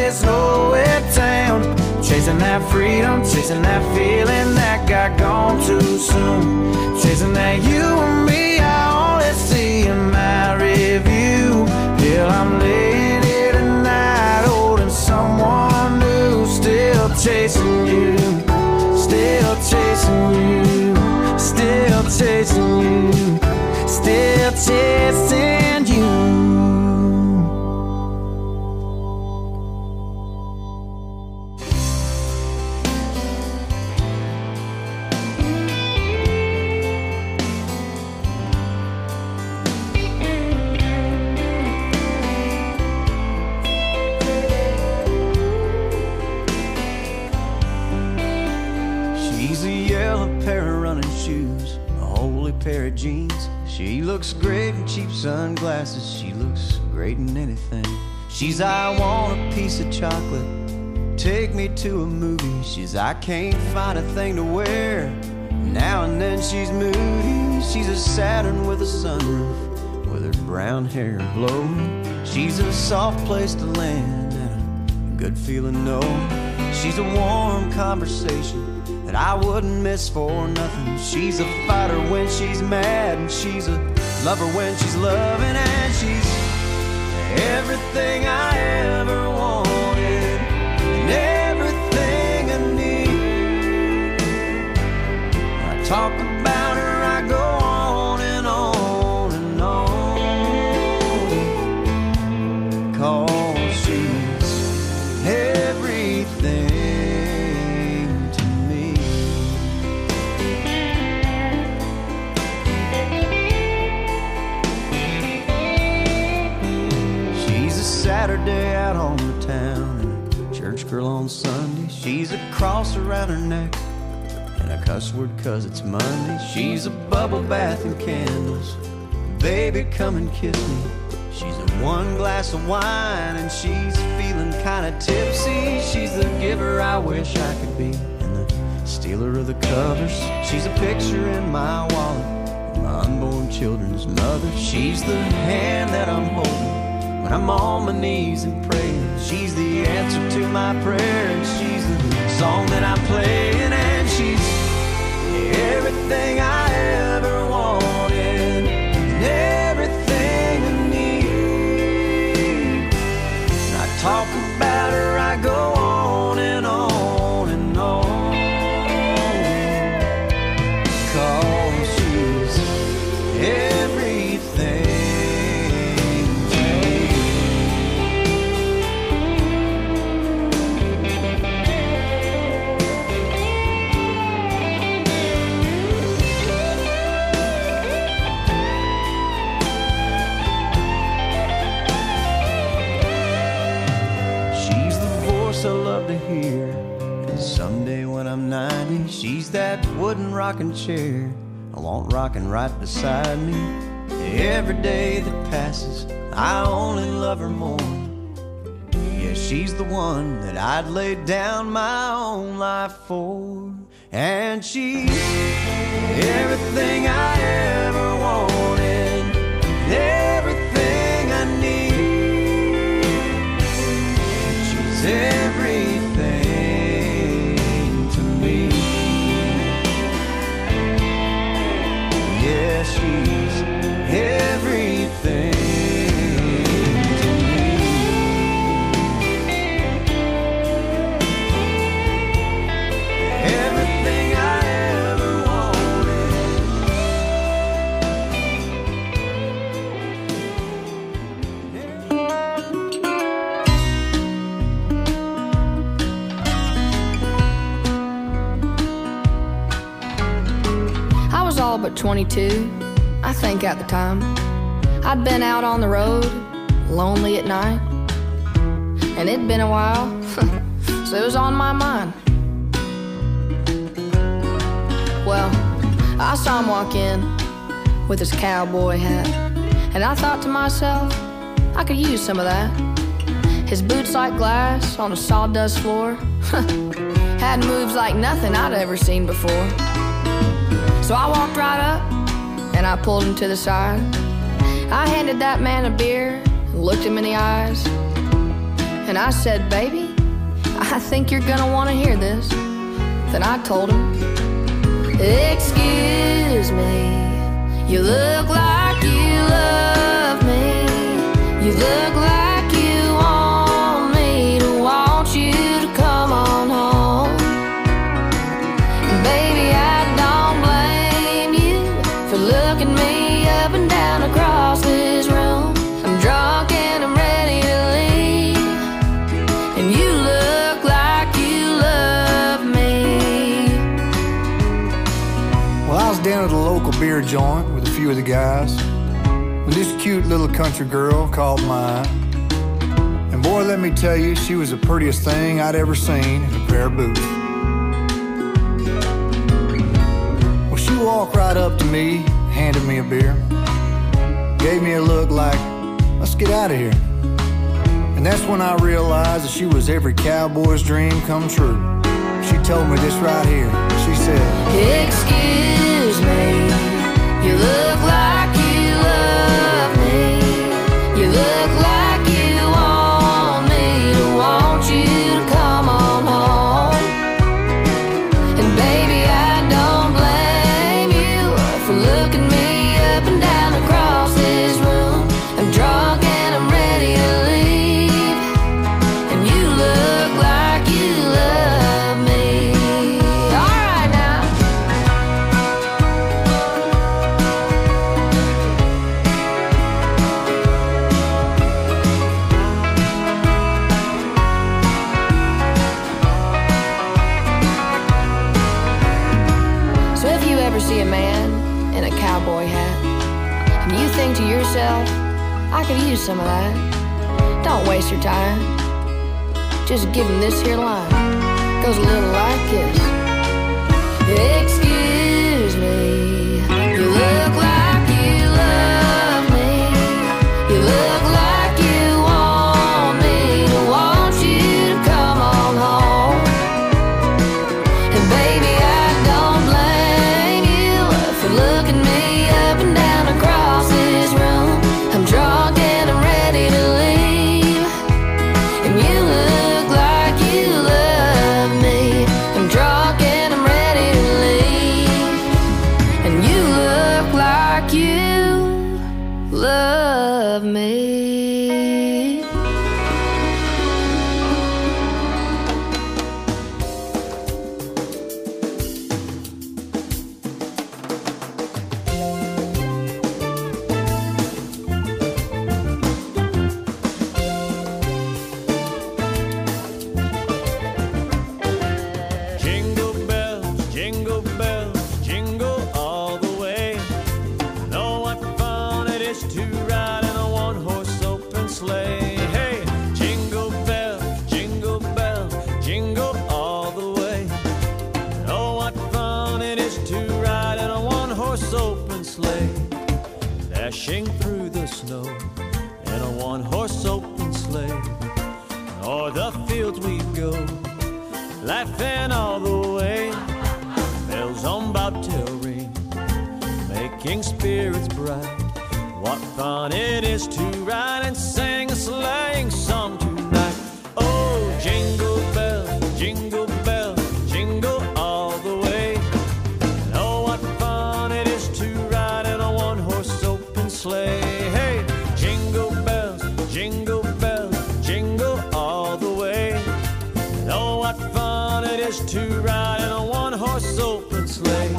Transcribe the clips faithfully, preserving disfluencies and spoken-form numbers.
this whole town. Chasing that freedom, chasing that feeling that got gone too soon. Chasing that you and me, I only see in my review. Till I'm laying here tonight, holding someone new. Still chasing you, still chasing you, still chasing you, still chasing you. Pair of jeans. She looks great in cheap sunglasses. She looks great in anything. She's I want a piece of chocolate, take me to a movie. She's I can't find a thing to wear. Now and then she's moody. She's a Saturn with a sunroof, with her brown hair blowing. She's a soft place to land and a good feeling no. She's a warm conversation that I wouldn't miss for nothing. She's a fighter when she's mad, and she's a lover when she's loving, and she's everything I ever wanted and everything I need. When I talk about her, I go on and on and on, 'cause she's everything. Saturday out on the town and a church girl on Sunday. She's a cross around her neck and a cuss word 'cause it's Monday. She's a bubble bath and candles, baby come and kiss me. She's a one glass of wine and she's feeling kinda tipsy. She's the giver I wish I could be and the stealer of the covers. She's a picture in my wallet, my unborn children's mother. She's the hand that I'm holding when I'm on my knees and praying. She's the answer to my prayer, and she's the song that I'm playing, and she's everything I ever wanted and everything I need. When I talk about her, I go on and on and on, 'cause she's everything. I love to hear, and someday when I'm ninety, she's that wooden rocking chair I want rocking right beside me. Every day that passes, I only love her more. Yeah, she's the one that I'd lay down my own life for, and she's everything I ever wanted, everything I need. She's everything to me. Yeah, she's everything to me. Everything I ever I was all but twenty-two, I think at the time. I'd been out on the road, lonely at night, and it'd been a while, so it was on my mind. Well, I saw him walk in with his cowboy hat, and I thought to myself, I could use some of that. His boots like glass on a sawdust floor had moves like nothing I'd ever seen before. So I walked right up and I pulled him to the side. I handed that man a beer and looked him in the eyes, And I said, baby, I think you're gonna wanna hear this. Then I told him, excuse me, you look like you love me. You look like you want me to want you to come on home. And baby, I don't blame you for looking me up and down across this room. I'm drunk and I'm ready to leave, and you look like you love me. Well, I was down at a local beer joint with a few of the guys when this cute little country girl caught my eye. And boy, let me tell you, she was the prettiest thing I'd ever seen in a pair of boots. Well, she walked right up to me, handed me a beer, gave me a look like, let's get out of here. And that's when I realized that she was every cowboy's dream come true. She told me this right here. She said, excuse me, you look like you love me. You look like you want me to want you to come on home. And baby, I don't blame you for looking me up and down across this room. I'm drunk and I'm ready to leave, and you look like you love me. All right now. So if you ever see a man in a cowboy hat and you think to yourself, I could use some of that, don't waste your time. Just give him this here line. Goes a little like this. Excuse me, you look like you love me. You look like you want me to want you to come on home. And baby, I don't blame you for looking me up and down across this room. I'm drunk and I'm ready to leave, and you look like you love me. I'm drunk and I'm ready to leave, and you look like you love me. Jingle bells, jingle bells, jingle all the way. Know what fun it is to ride in a one-horse open sleigh. Hey, jingle bells, jingle bells, jingle all the way. Know what fun it is to ride in a one-horse open sleigh. Dashing through the snow in a one-horse open sleigh. O'er the fields we go, laughing all the way. Bells on bobtail ring, making spirits bright. What fun it is to ride and sing a sleighing song tonight. Oh, jingle bells, jingle bells, jingle all the way. And oh, what fun it is to ride in a one-horse open sleigh. Hey, jingle bells, jingle bells, jingle all the way. And oh, what fun it is to ride in a one-horse open sleigh.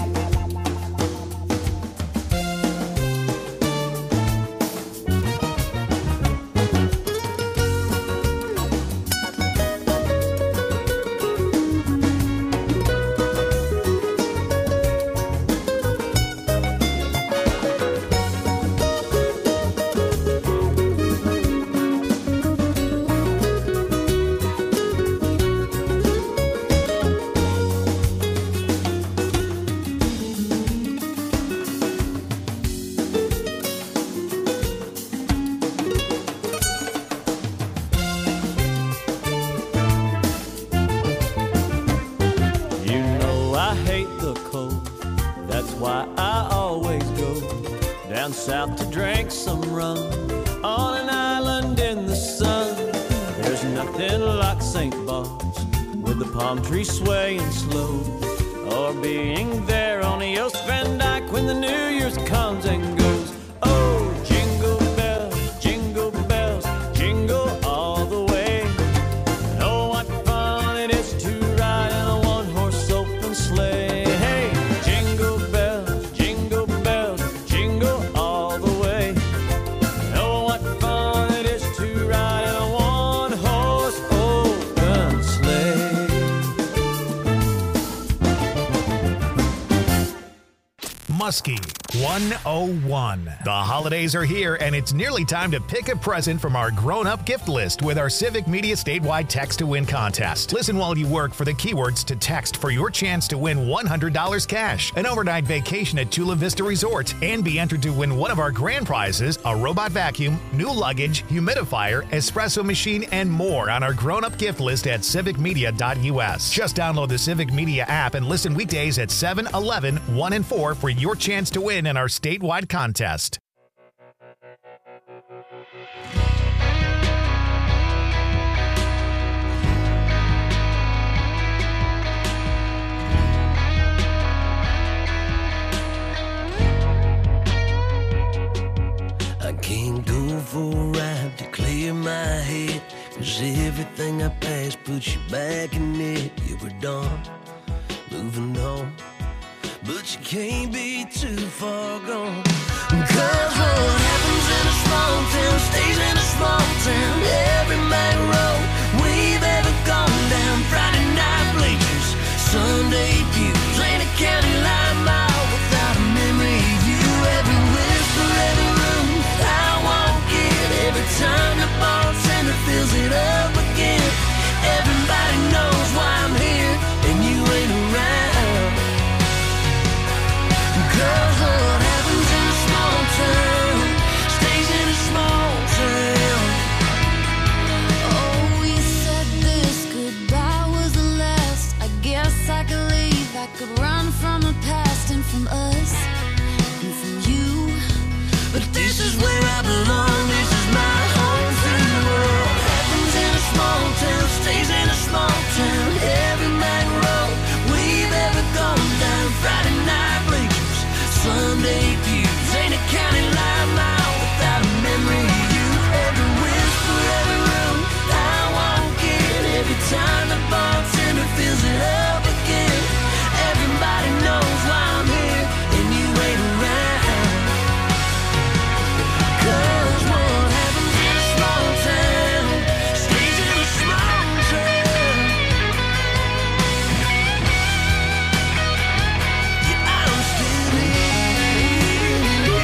why I always go down south to drink some rum on an island in the sun. There's nothing the palm trees swaying slow, or being there on the Oost Van Dyke when the New Year's comes and goes. Oh, jingle bells, jingle bells, jingle all the way. Oh, what fun it is to ride in a one-horse open sleigh. Hey, jingle bells, jingle bells, jingle all the way. Oh, what fun it is to ride in a one-horse open sleigh. Muskie one oh one. The holidays are here, and it's nearly time to pick a present from our grown-up gift list with our Civic Media statewide Text to Win contest. Listen while you work for the keywords to text for your chance to win one hundred dollars cash, an overnight vacation at Chula Vista Resort, and be entered to win one of our grand prizes, a robot vacuum, new luggage, humidifier, espresso machine, and more on our grown-up gift list at civic media dot u s. Just download the Civic Media app and listen weekdays at seven, eleven, one, and four for your chance to win in our statewide contest. I can't go for a ride to clear my head, 'cause everything I pass puts you back in it. You were done, moving on, but you can't be too far gone. 'Cause what happens in a small town stays in a small town. Every main road we've ever gone down, Friday night bleachers, Sunday pews, ain't a county line mile without a memory of you. Every whisper, every room I walk in, every time the bartender fills it up again. Everybody knows why I'm here and you ain't around. 'Cause what happens in a small town stays in a small town. Oh, we said this goodbye was the last. I guess I could leave, I could run from the past and from us and from you. But this is where I belong, this is my home free world. Happens in a small town, stays in a small town. Every main road we've ever gone down, Friday night bleachers, Sunday pews, ain't a county line mile without a memory of you. Every whisper, every room I walk in, every time the bartender fills it up again. Everybody knows why I'm here and you ain't around. 'Cause what happens in a small town stays in a small town. Yeah, I'm still here.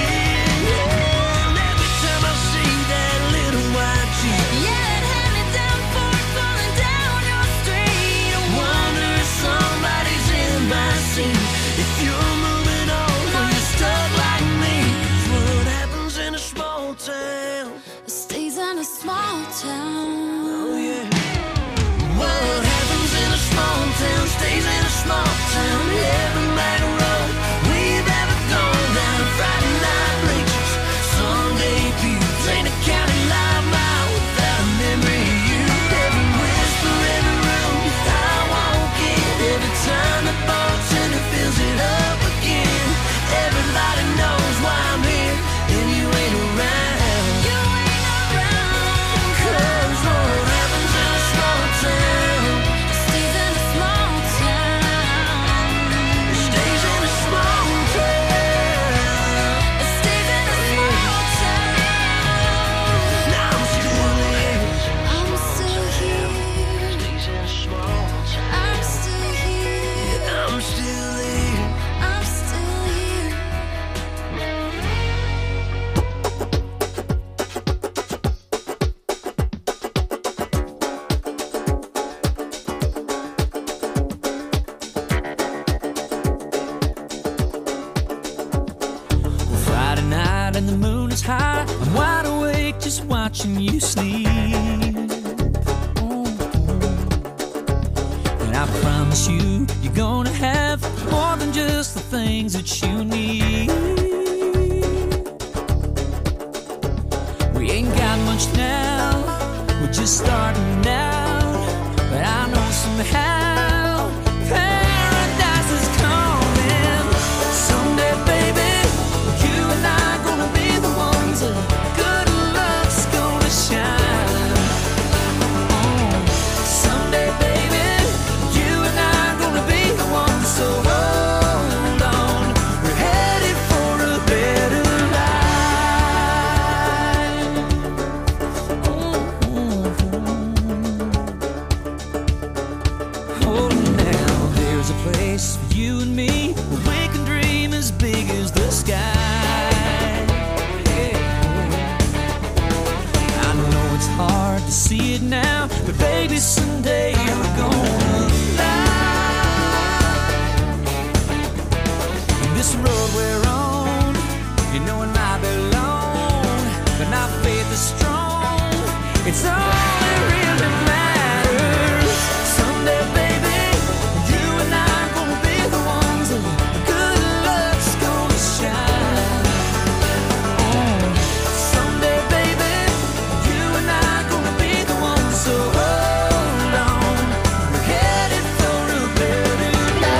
And every time I see that little white jeep, Yeah, it had me down for it falling down your street. I wonder if somebody's in my seat. If you're moving on or you're stuck like me. 'Cause what happens in a small town? It stays in a small town. Oh yeah. What happens in a small town stays in a small town. Every main road we've ever gone down, Friday night bleachers, Sunday pews, ain't a county line mile without a memory of you. Every whisper, every room I walk in, every time the bartender fills it up again. Everybody knows why I'm here and you ain't around. You ain't around. 'Cause what happens in a small town It stays in a small town. stays in a small town. It stays in a small town. Now I'm still here. I'm still here. Stays in a small town. I'm still here. I'm still here. I'm still here. Friday night and the moon is high. I'm wide awake just watching you sleep. And I promise you, you're gonna have more than just the things that you need. We ain't got much now, we're just starting out. But I know somehow it's hard to see it now, but baby, someday we're gonna fly. This road we're on, you know it might be long, but my faith is strong. It's all that really matters. Someday, baby, you and I are gonna be the ones that good luck's gonna shine. Oh. Someday, baby, you and I are gonna be the ones, so hold on. We're headed for a better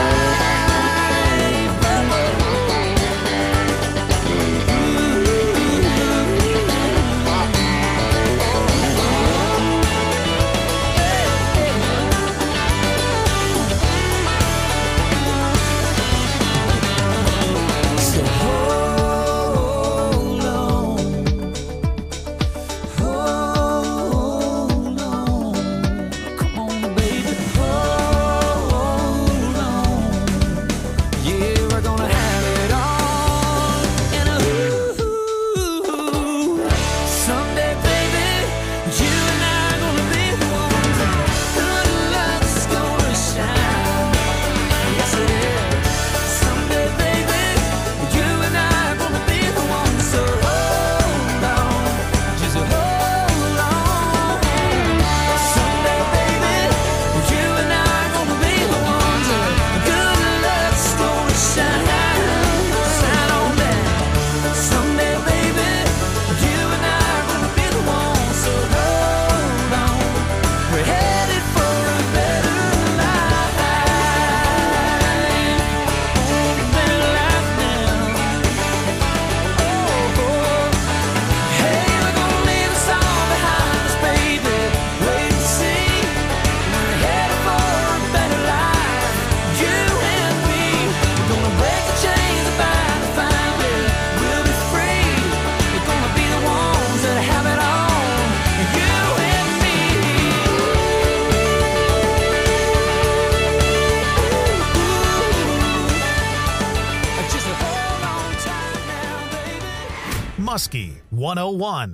Muskie one oh one.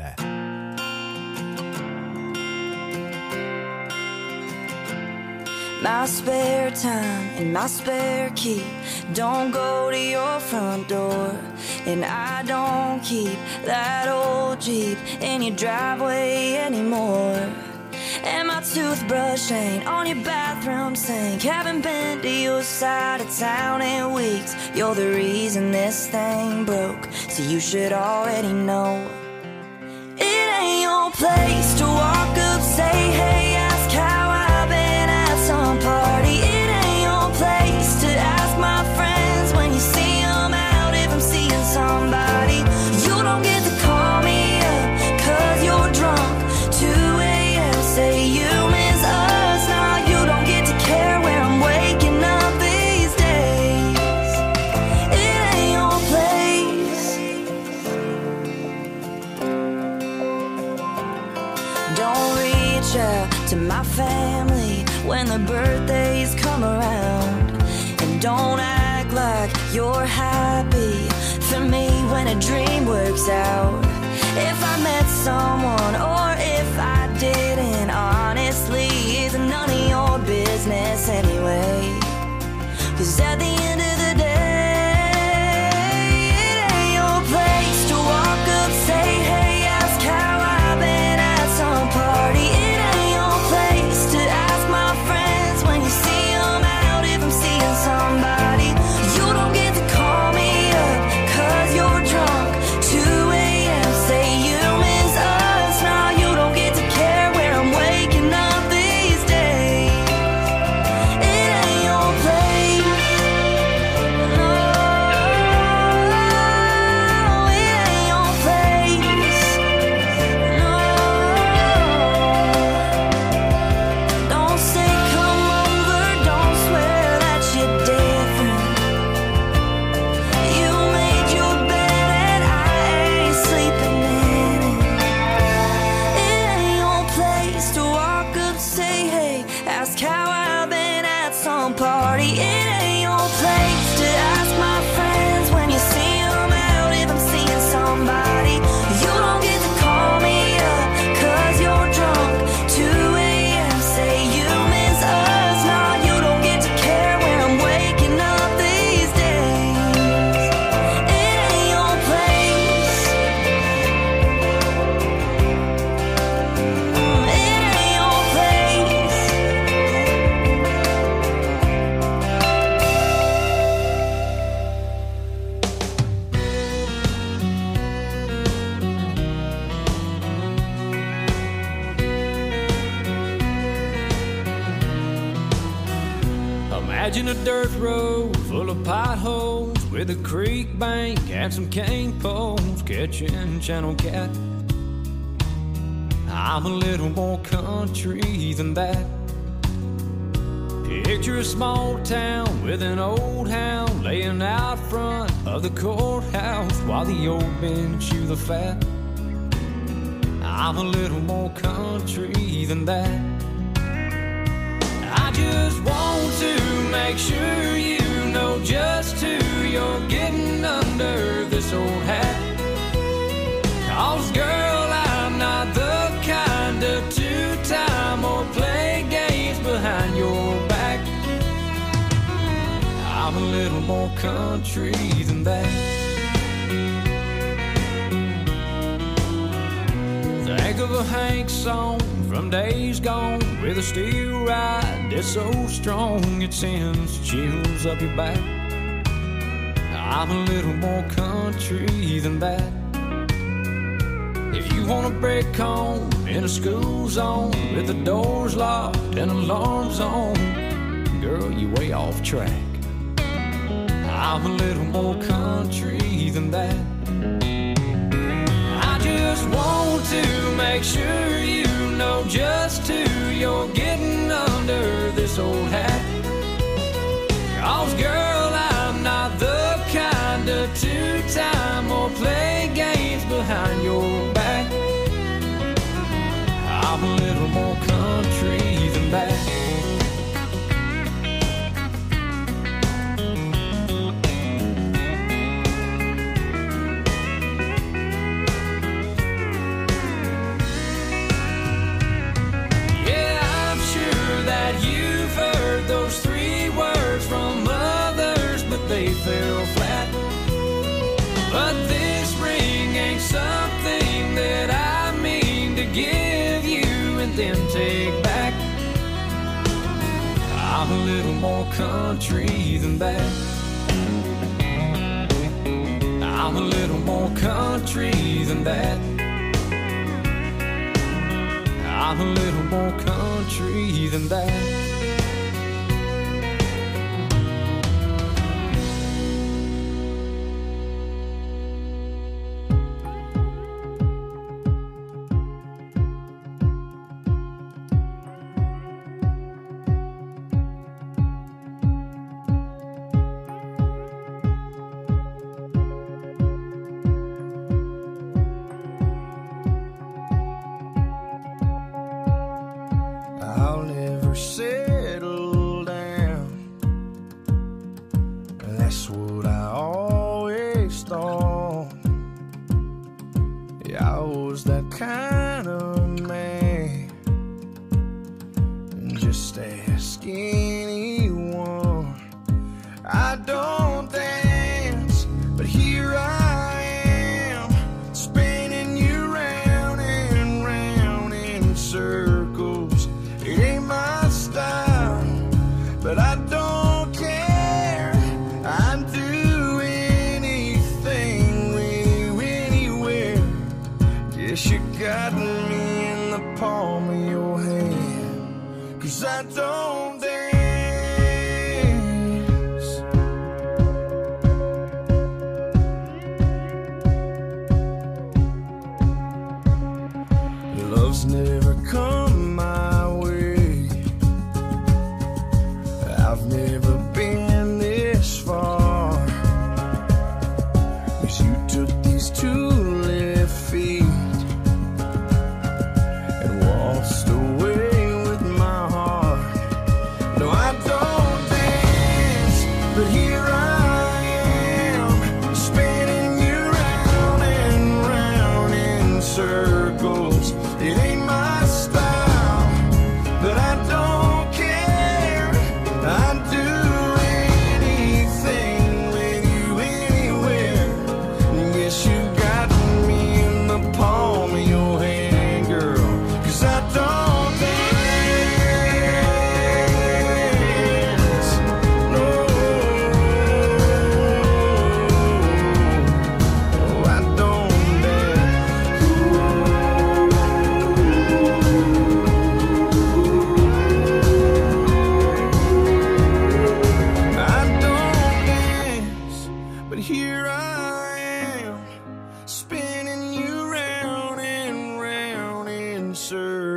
My spare time and my spare key don't go to your front door, and I don't keep that old Jeep in your driveway anymore. And my toothbrush ain't on your bathroom sink. Haven't been to your side of town in weeks. You're the reason this thing broke, so you should already know. It ain't your place to walk up, say hey, ask how I've been at some party. It ain't your place to ask my friends when you see them out if I'm seeing somebody. You don't get to call me up cause you're drunk. two a.m. say you miss us. Now you don't get to care where I'm waking up these days. It ain't your place. Don't reach out to my family when the birthdays come around, and don't act like you're happy for me when a dream works out. If I met someone or if I didn't, honestly, it's none of your business anyway. Cause at the end of the day, it ain't your place to walk up, say hey, ask how I've been at some party. It ain't your place to ask my friends when you see them out if I'm seeing somebody. You don't get to call me up cause you're drunk. two a.m. say you miss us. Imagine a dirt road full of potholes with a creek bank and some cane poles catching channel cat. I'm a little more country than that. Picture a small town with an old hound laying out front of the courthouse while the old men chew the fat. I'm a little more country than that. I just want to make sure you know just who you're getting under this old hat. 'Cause girl, I'm not the kind to two-time or play games behind your back. I'm a little more country than that. Think of a Hank song from days gone with a steel ride that's so strong it sends chills up your back. I'm a little more country than that. If you want a break home in a school zone with the doors locked and alarms on, girl, you way off track. I'm a little more country than that. I just want to make sure you know just who you're getting under this old hat. 'Cause girl, I'm not the kind to two-time or play games behind your back. I'm a little more country than that. Those three words from others, but they fell flat. But this ring ain't something that I mean to give you and then take back. I'm a little more country than that. I'm a little more country than that. I'm a little more country than that. I'll never settle down. That's what I always thought. Yeah, I was that kind of man. Just ask anyone. I don't dance, but here I am, spinning you round and round in circles. It ain't my style, but I don't care. I'd do anything with you anywhere. Guess you got me in the palm of your hand, 'cause I don't dance. Love's never come my way. I've never been this far, 'cause you took these two left feet and waltzed away with my heart. No, I don't dance, but here I am, spinning you round and round in circles. It ain't my style, but I don't care. I'd do anything with you anywhere. Guess you got me in the palm of your hand, girl, 'cause I don't dance. No, I don't dance.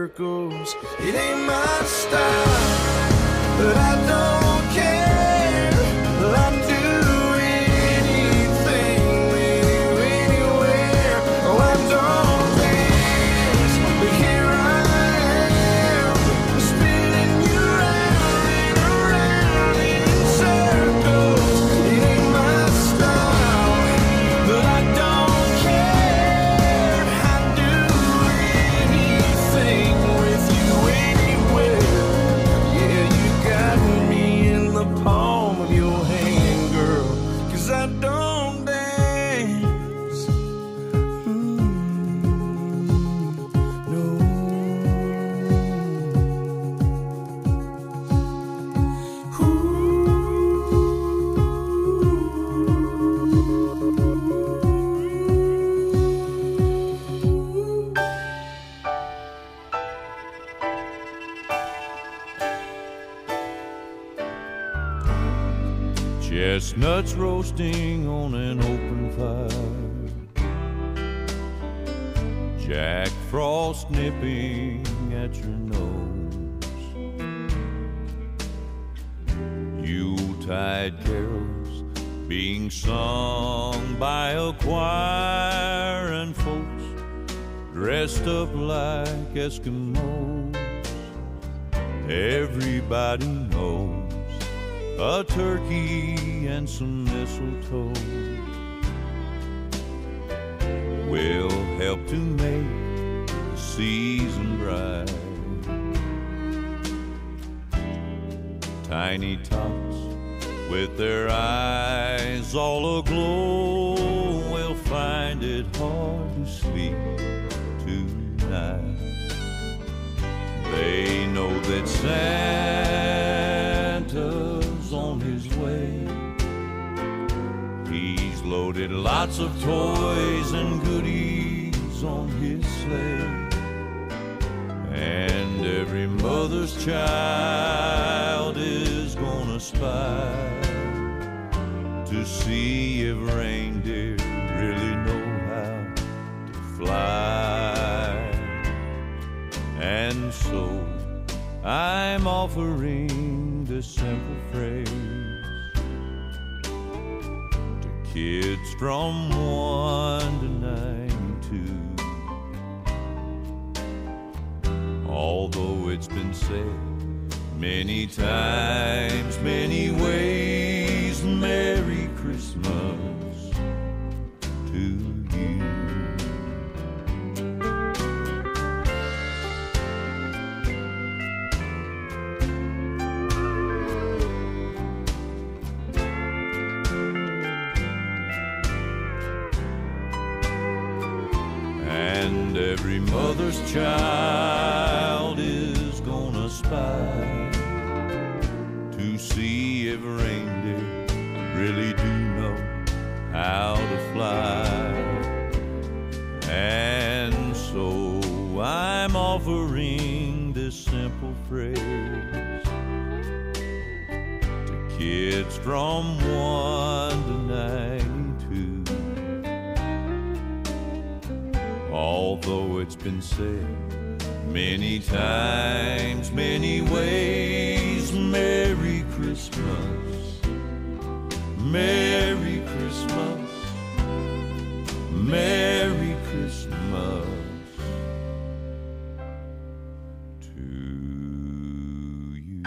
circles. It ain't my style, but I don't care. I'd do anything with you anywhere. Oh, I don't dance, but here I am, spinning you round and around in circles. It ain't my style, but I don't care. I'd do anything with you anywhere. Yeah, you got me in the palm of your hand, girl, 'cause I don't dance. Mm, no. Chestnuts roasting on an open fire, Jack Frost nipping at your nose, Yuletide carols being sung by a choir, and folks dressed up like Eskimos. Everybody knows a turkey and some mistletoe will help to make the season bright. Tiny tots with their eyes all aglow will find it hard to sleep tonight. They know that Santa's on his way. He's loaded lots of toys and goodies on his sleigh. And every mother's child is gonna spy to see if reindeer really know how to fly. And so I'm offering this simple phrase to kids from one to ninety-two. Although it's been said many times, many ways, Merry Christmas to you. And every mother's child is gonna spy to see if reindeer really do know how to fly. And so I'm offering this simple phrase to kids from one to ninety-two. Although it's been said many times, many ways, Merry Christmas, Merry Christmas, Merry Christmas to you.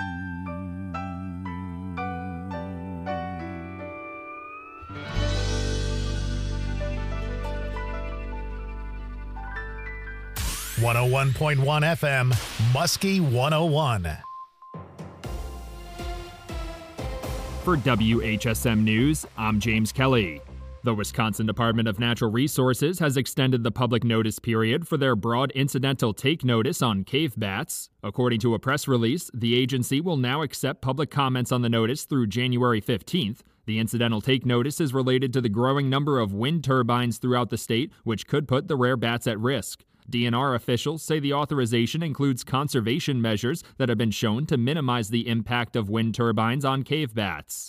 one oh one point one F M, Muskie one oh one. For W H S M News, I'm James Kelly. The Wisconsin Department of Natural Resources has extended the public notice period for their broad incidental take notice on cave bats. According to a press release, the agency will now accept public comments on the notice through January fifteenth. The incidental take notice is related to the growing number of wind turbines throughout the state, which could put the rare bats at risk. D N R officials say the authorization includes conservation measures that have been shown to minimize the impact of wind turbines on cave bats.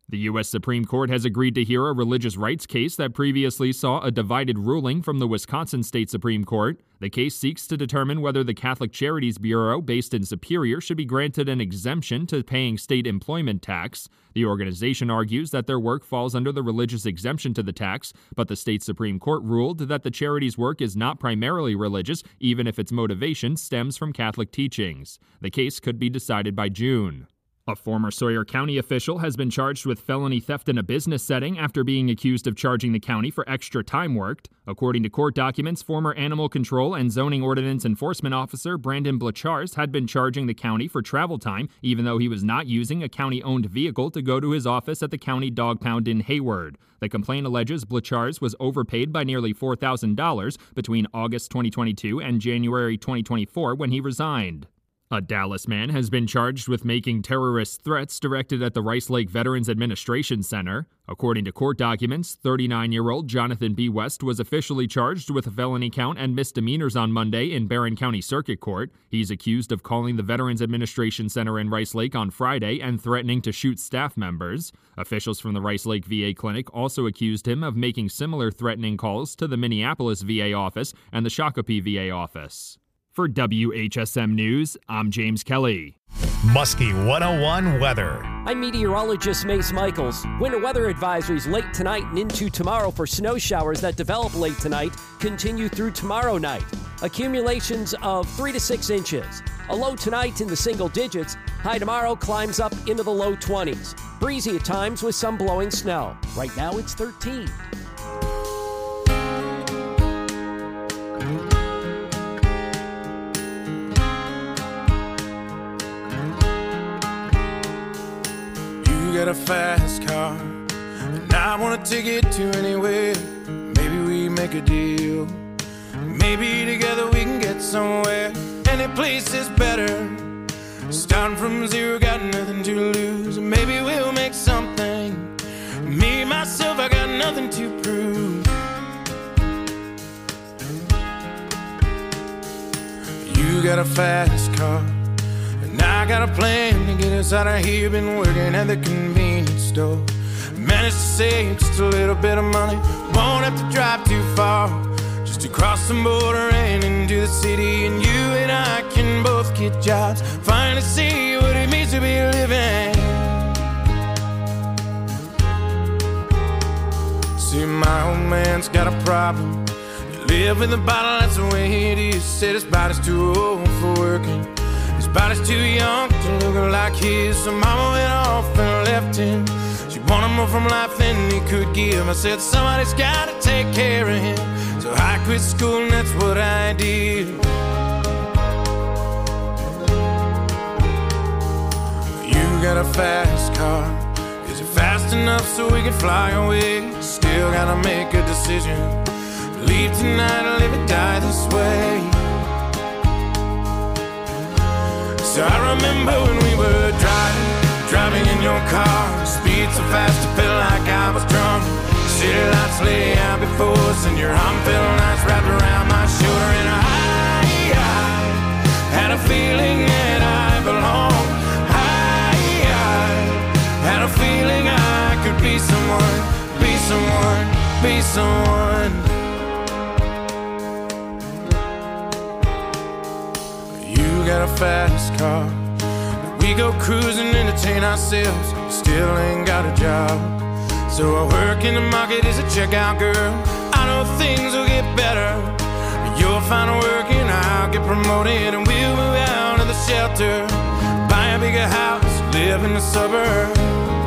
The U S Supreme Court has agreed to hear a religious rights case that previously saw a divided ruling from the Wisconsin State Supreme Court. The case seeks to determine whether the Catholic Charities Bureau, based in Superior, should be granted an exemption to paying state employment tax. The organization argues that their work falls under the religious exemption to the tax, but the state Supreme Court ruled that the charity's work is not primarily religious, even if its motivation stems from Catholic teachings. The case could be decided by June. A former Sawyer County official has been charged with felony theft in a business setting after being accused of charging the county for extra time worked. According to court documents, former Animal Control and Zoning Ordinance Enforcement Officer Brandon Blachars had been charging the county for travel time, even though he was not using a county-owned vehicle to go to his office at the county dog pound in Hayward. The complaint alleges Blachars was overpaid by nearly four thousand dollars between August twenty twenty-two and January twenty twenty-four when he resigned. A Dallas man has been charged with making terrorist threats directed at the Rice Lake Veterans Administration Center. According to court documents, thirty-nine-year-old Jonathan B. West was officially charged with a felony count and misdemeanors on Monday in Barron County Circuit Court. He's accused of calling the Veterans Administration Center in Rice Lake on Friday and threatening to shoot staff members. Officials from the Rice Lake V A Clinic also accused him of making similar threatening calls to the Minneapolis V A office and the Shakopee V A office. For W H S M News, I'm James Kelly. Muskie one oh one weather. I'm meteorologist Mace Michaels. Winter weather advisories late tonight and into tomorrow for snow showers that develop late tonight continue through tomorrow night. Accumulations of three to six inches. A low tonight in the single digits. High tomorrow climbs up into the low twenties. Breezy at times with some blowing snow. Right now it's thirteen. Got a fast car, and I wanna take it to anywhere. Maybe we make a deal. Maybe together we can get somewhere. Any place is better. Starting from zero, got nothing to lose. Maybe we'll make something. Me, myself, I got nothing to prove. You got a fast car, and I got a plan to get us out of here. Been working at the convenience store. Managed to save just a little bit of money. Won't have to drive too far, just to cross the border and into the city. And you and I can both get jobs, finally see what it means to be living. See, my old man's got a problem. He live in the bottle, that's the way it is. Said his body's too old for working. His body's too young to look like his. So mama went off and left him. She wanted more from life than he could give. I said somebody's gotta take care of him. So I quit school and that's what I did. You got a fast car. Is it fast enough so we can fly away? Still gotta make a decision. Leave tonight or live or die this way. So I remember when we were driving, driving in your car. Speed so fast it felt like I was drunk. City lights lay out before us, and your arm felt nice wrapped around my shoulder. And I, I had a feeling that I belonged. I, I had a feeling I could be someone, be someone, be someone. Got a fast car. We go cruising, entertain ourselves. Still ain't got a job. So I work in the market as a checkout girl. I know things will get better. You'll find work and I'll get promoted, and we'll move out of the shelter, buy a bigger house, live in the suburbs.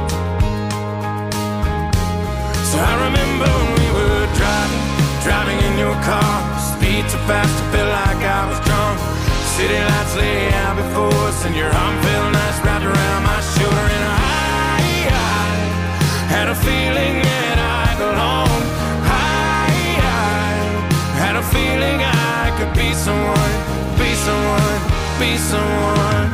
So I remember when we were driving, driving in your car. Speed so fast it felt like I was drunk. City lights lay out before us, and your arm felt nice wrapped around my shoulder. And I, I had a feeling that I belonged. I, I had a feeling I could be someone, be someone, be someone.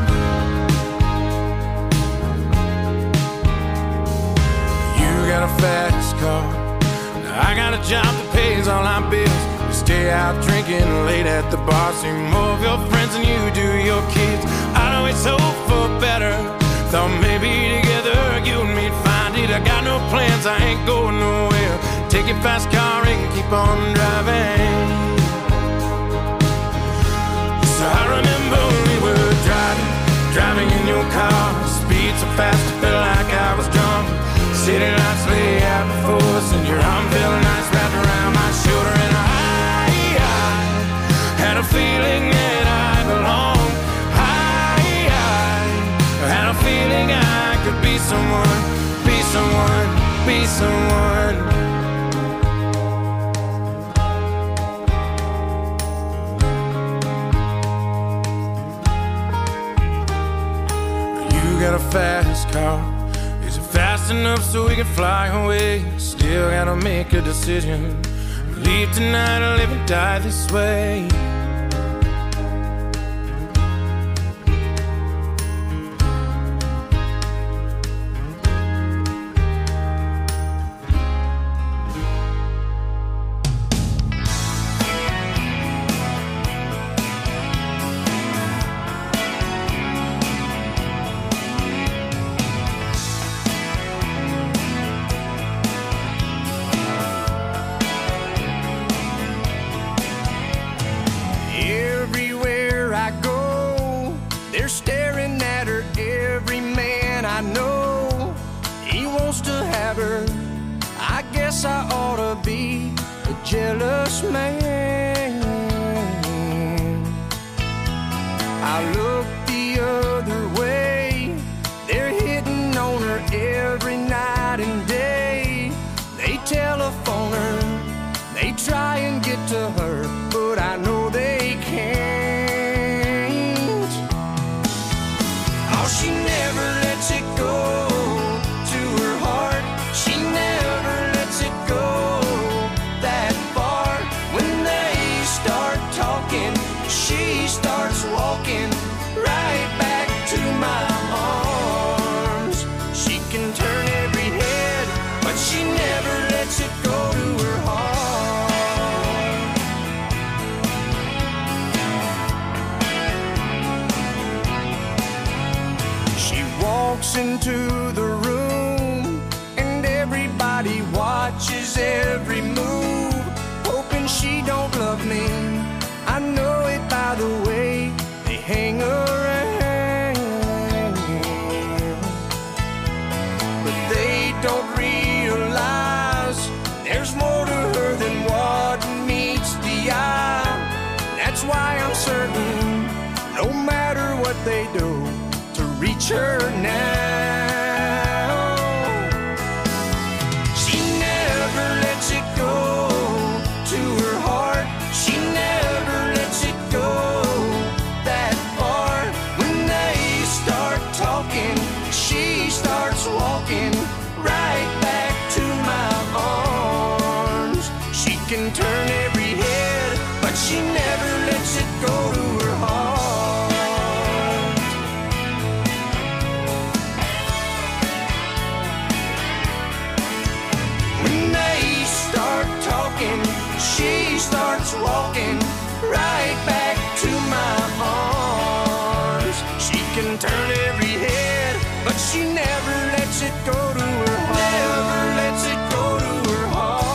You got a fast car. Now I got a job that pays all our bills. Stay out drinking late at the bar. See more of your friends than you do your kids. I'd always hope for better. Thought maybe together you and me'd find it I got no plans, I ain't going nowhere. Take your fast car and keep on driving. So I remember we were driving, driving in your car. Speed so fast, I felt like I was drunk. City lights lay out before us, and your arm felt nice wrapped around my shoulder. And I, I had a feeling that I belonged. I, I had a feeling I could be someone, be someone, be someone. You got a fast car. Is it fast enough so we can fly away? Still gotta make a decision. Leave tonight or live and die this way. Into the room and everybody watches every move, hoping she don't love me. I know it by the way they hang around, but they don't realize there's more to her than what meets the eye. That's why I'm certain, no matter what they do, to reach her now. She never lets it go to her heart. She never lets it go that far. When they start talking, she starts walking right back to my arms. She can turn every head, but she never lets it go to her heart. She starts walking right back to my arms. She can turn every head, but she never lets it go to her heart. Never lets it go to her heart.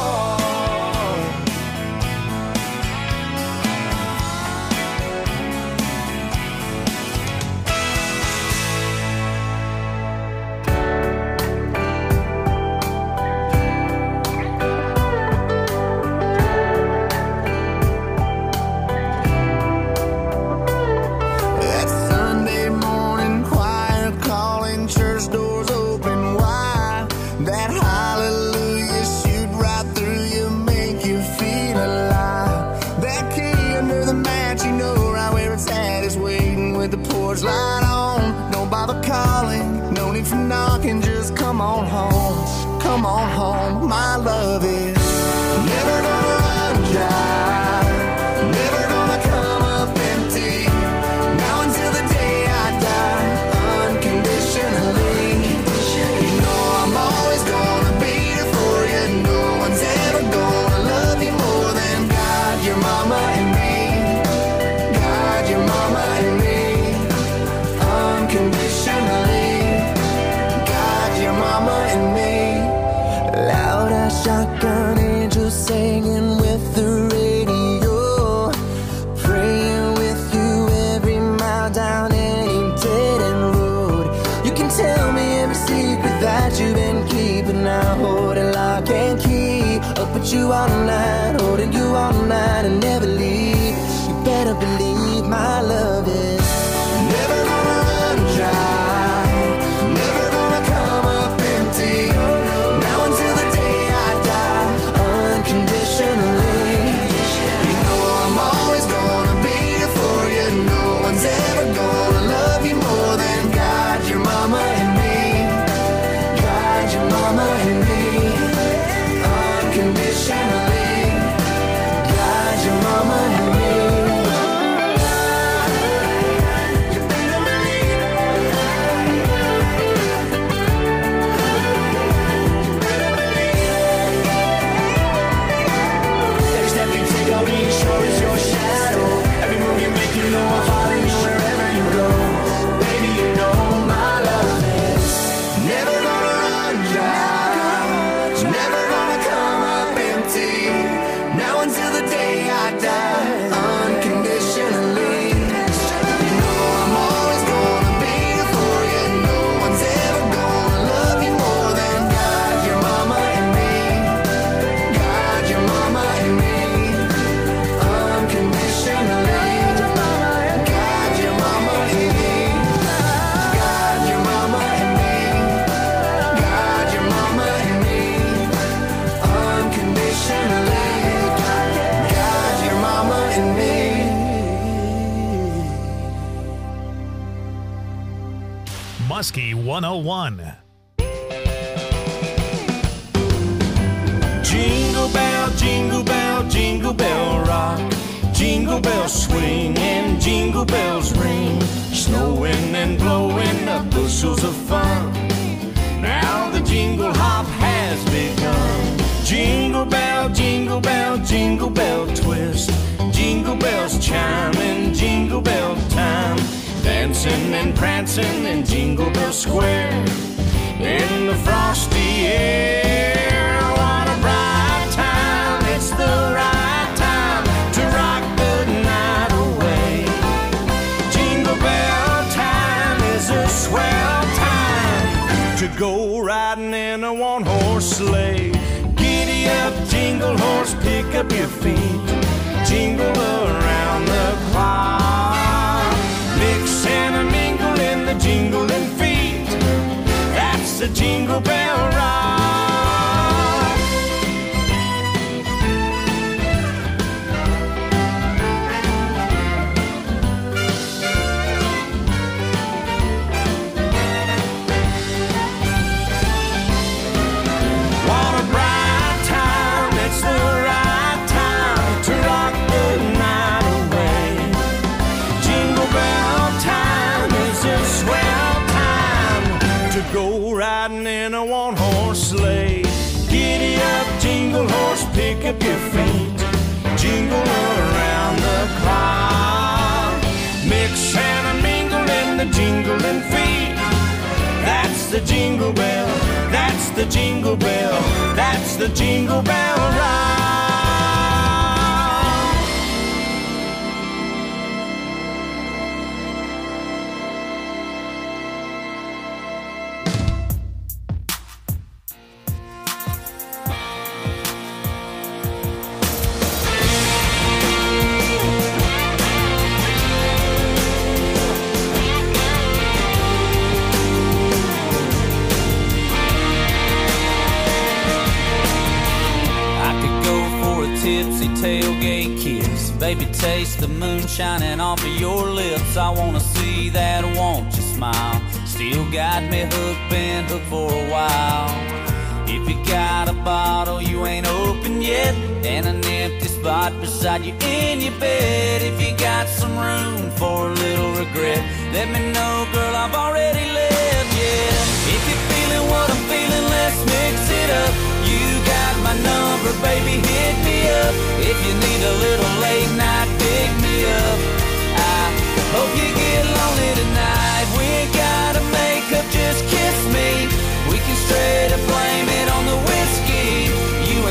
Light on, don't bother calling, no need for knocking, just come on home, come on home. My love is never gonna run dry, never gonna come up empty, now until the day I die, unconditionally. You know I'm always gonna be there for you, no one's ever gonna love you more than God, your mama and me, God, your mama and me. Unconditionally, God, your mama and me. shotgun angels singing with the radio, praying with you every mile down any dead end road. You can tell me every secret that you've been keeping, now holding lock and key. Up with you all night, holding you all night and never leave. You better believe my love is never gonna run dry, never gonna come up empty. Now until the day I die, unconditionally. You know I'm always gonna be here for you. No one's ever gonna love you more than God, your mama and me. God, your mama and me. Unconditionally. God, your mama and me. Muskie one oh one. Jingle bell, jingle bell, jingle bell rock. Jingle bells swing and jingle bells ring. Snowing and blowing up bushels of fun. Now the jingle hop has begun. Jingle bell, jingle bell, jingle bell twist. Jingle bells chime in jingle bell time. Dancing and prancing in Jingle Bell Square. In the frosty air, what a bright time. It's the right time to rock the night away. Jingle bell time is a swell time to go riding in a one-horse sleigh. Giddy up, jingle horse, pick up your feet. Jingle around the clock. Mix and a mingle in the jingling feet. That's the Jingle Bell Rock. What a bright time, it's the right time to rock the night away. Jingle bell time is a swell time to go riding in a one-horse sleigh. Giddy up, jingle horse, pick up your feet. Jingle around the clock. Mix and a mingle in the jingling feet. That's the Jingle Bell, that's the Jingle Bell, that's the Jingle Bell Rock. Tipsy tailgate kiss, baby, taste the moonshine and off of your lips. I wanna see that won't you smile. Still got me hooked, been hooked for a while. If you got a bottle you ain't opened yet, and an empty spot beside you in your bed, if you got some room for a little regret, let me know, girl, I've already left, yeah. If you're feeling what I'm feeling, let's mix it up. You got my number, baby, hit me up. If you need a little late night, pick me up. I hope you get lonely tonight. We ain't gotta make up, just kiss me. We can straight up blame it on the whiskey. You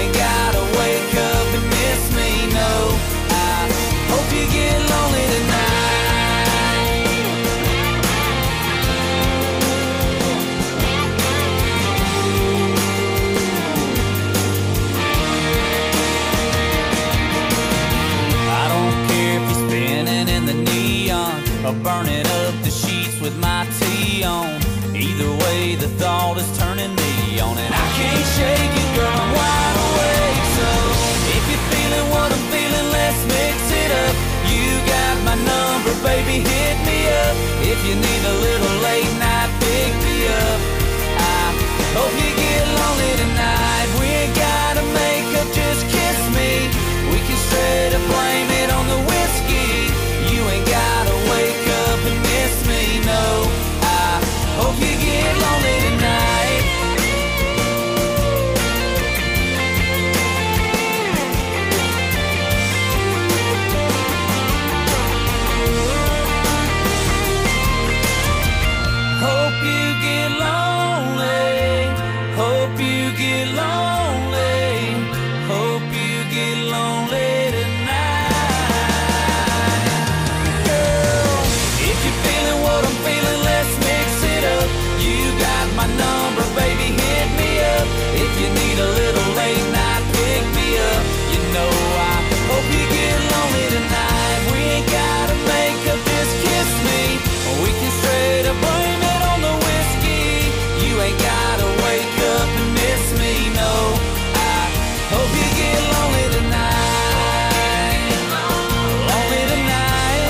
or burning up the sheets with my tea on. Either way, the thought is turning me on, and I can't shake it, girl, I'm wide awake. So if you're feeling what I'm feeling, let's mix it up. You got my number, baby, hit me up. If you need a little late night, pick me up. I hope you get lonely tonight. We ain't gotta make up, just kiss me. We can straight up blame it on the whiskey. You ain't gotta wake up and miss me, no. I hope you get lonely tonight. Hope you get lonely. Hope you get lonely. Hope you get lonely tonight. Girl, if you're feeling what I'm feeling, let's mix it up. You got my number, baby, hit me up. If you need a little late night, pick me up. You know I hope you get lonely tonight. We ain't gotta make up, just kiss me. We can straight up blame it on the whiskey. You ain't gotta wake up and miss me, no. I hope you get lonely tonight. Lonely tonight.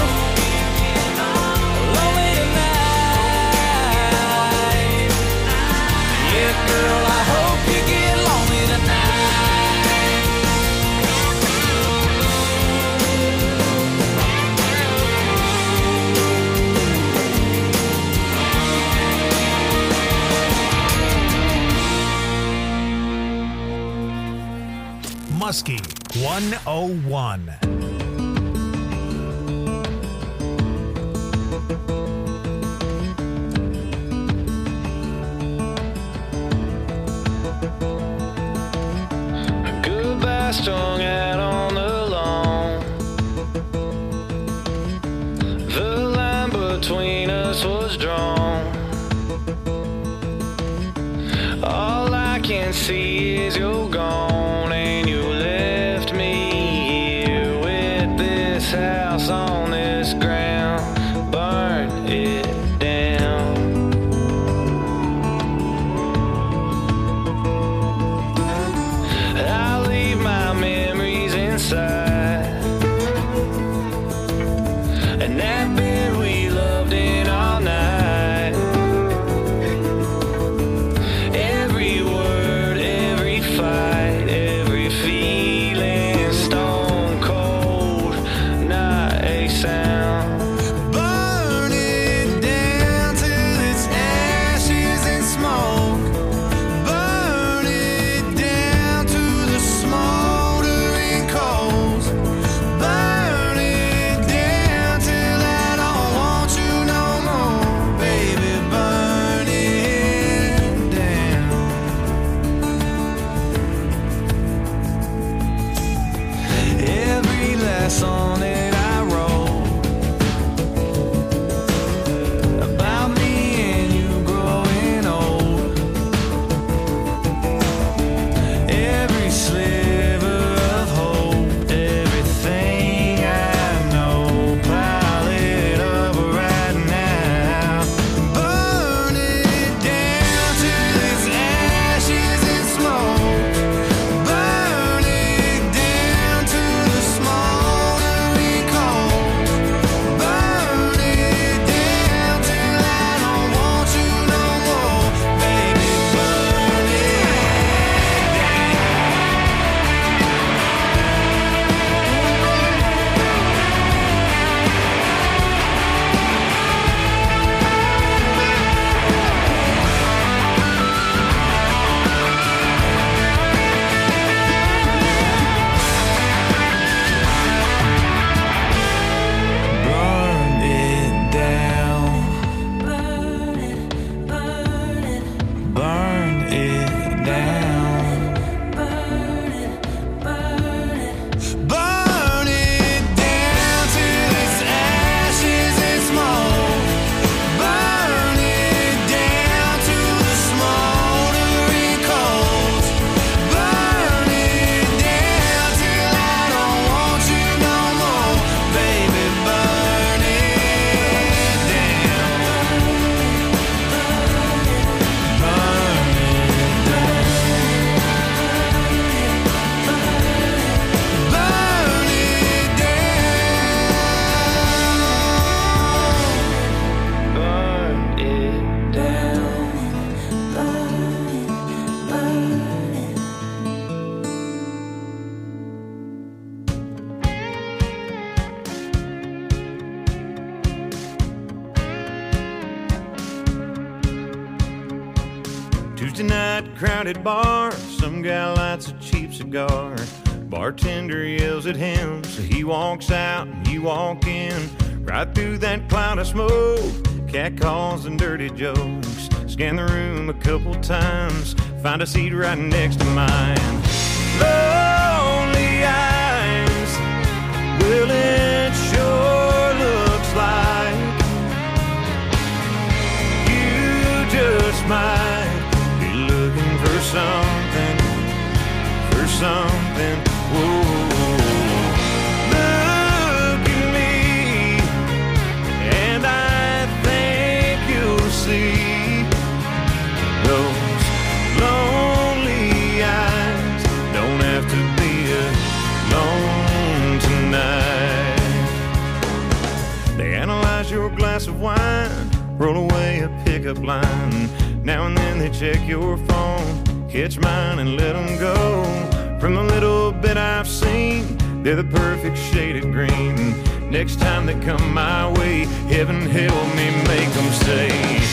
Lonely tonight. Yeah, girl, I hope you get lonely tonight. Muskie one oh one. Goodbye strung out on the lawn. The line between us was drawn. All I can see is you're gone, and you left me here with this house on this ground. Burn it down. I leave my memories inside, and that bed we loved in all night. Every word, every fight, Tuesday night, crowded bar. Some guy lights a cheap cigar. Bartender yells at him, so he walks out and you walk in. Right through that cloud of smoke, catcalls and dirty jokes. Scan the room a couple times, find a seat right next to mine. Lonely eyes, well it sure looks like you just might be looking for something, for something. Whoa. Look at me, and I think you'll see those lonely eyes don't have to be alone tonight. They analyze your glass of wine, roll away a pickup line. Now and then they check your phone, catch mine and let them go. From the little bit I've seen, they're the perfect shade of green. Next time they come my way, heaven help me make them say,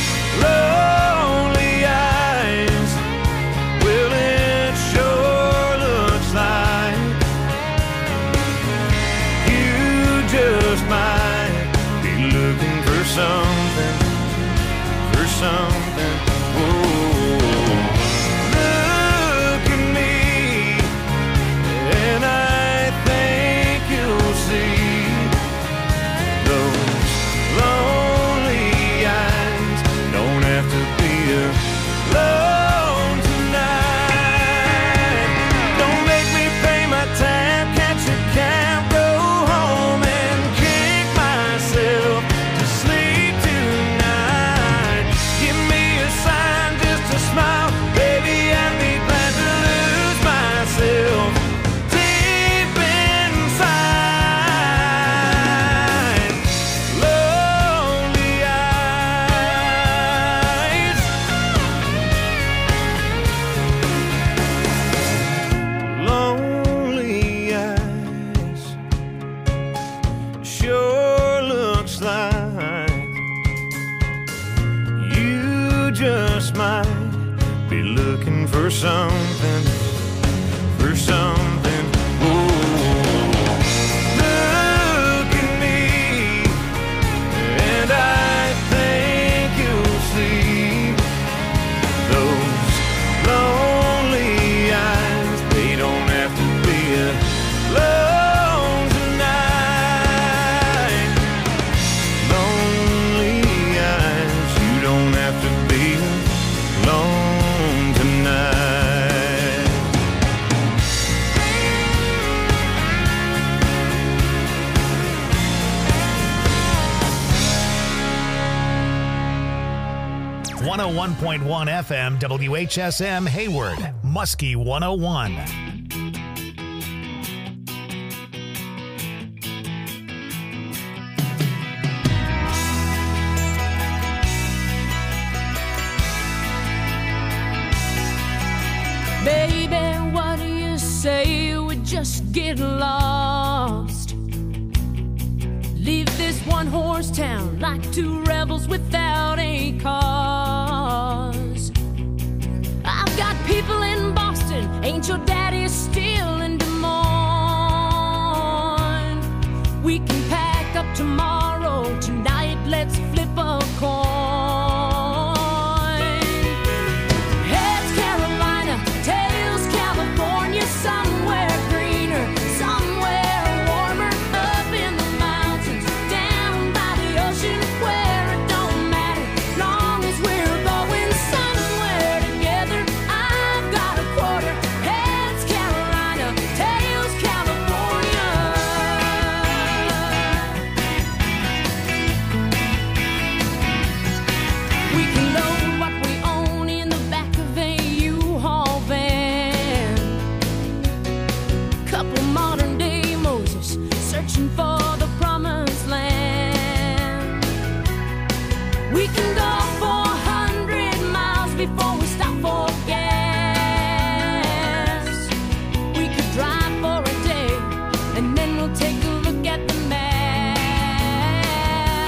lonely eyes, well it sure looks like you just might be looking for something, for something. Whoa. Look at me, and I think you'll see those lonely eyes don't have to be alone tonight. Don't make me pay my tab, catch a cab, go home and kick myself to sleep tonight. Give me a sign, just a smile, baby, I'd be glad to lose myself deep inside. Lonely eyes, lonely eyes, sure looks like you just might be looking for something, for something. Ooh. Look at me, and I think you'll see those lonely eyes. They don't have to be alone tonight. Lonely eyes, you don't have to be alone tonight. one oh one point one F M W H S M Hayward, Muskie one oh one. Baby, what do you say we just get lost? Leave this one horse town like two rebels without a cause. I've got people in Boston, ain't your daddy still in Des Moines? We can pack up tomorrow, tonight let's flip a coin. Heads Carolina, tails California, somewhere greener, somewhere warmer, up in the mountains, down by the ocean, where it don't matter, long as we're going somewhere together. I've got a quarter. Heads Carolina, tails California. We can load what we own in the back of a U-Haul van. Couple modern day Moses searching for the promised land. We can go four hundred miles before we stop for gas. We could drive for a day and then we'll take a look at the map.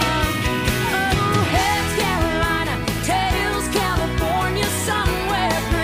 Oh, heads Carolina, tails California, somewhere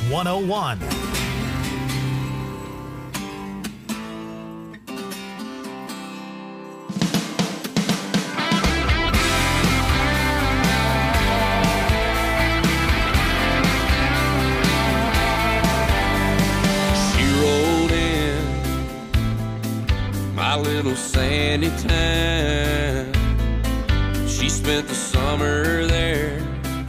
one oh one. Little sandy town. She spent the summer there,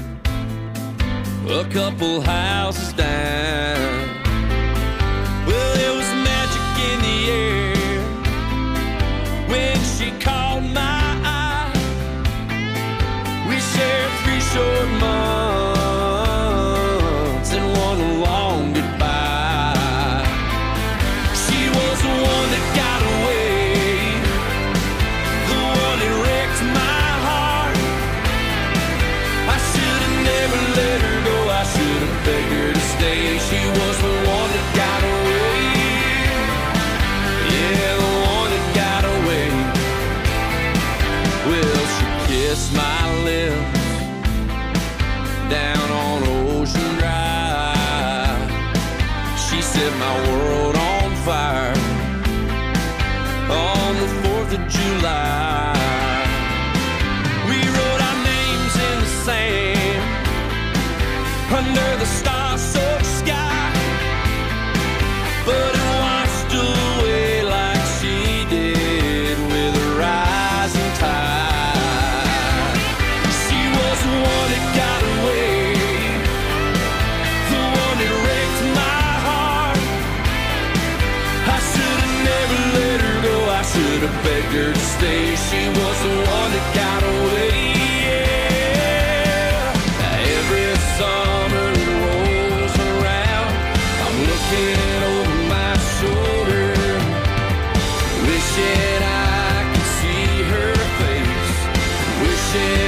a couple houses down. Well, there was magic in the air when she caught my eye. We shared three short months and one long goodbye. She was the one that got away, begged her to stay. She was the one that got away. Yeah, the one that got away. Well, she kissed my lips down on Ocean Drive. She set my world on fire on the fourth of July. We wrote our names in the sand under the star-soaked sky, but it washed away like she did with a rising tide. She was the one that got away, the one that wrecked my heart. I should have never let her go, I should have begged her to stay. She was the one that got away. Every summer looking over my shoulder, wishing I could see her face, wishing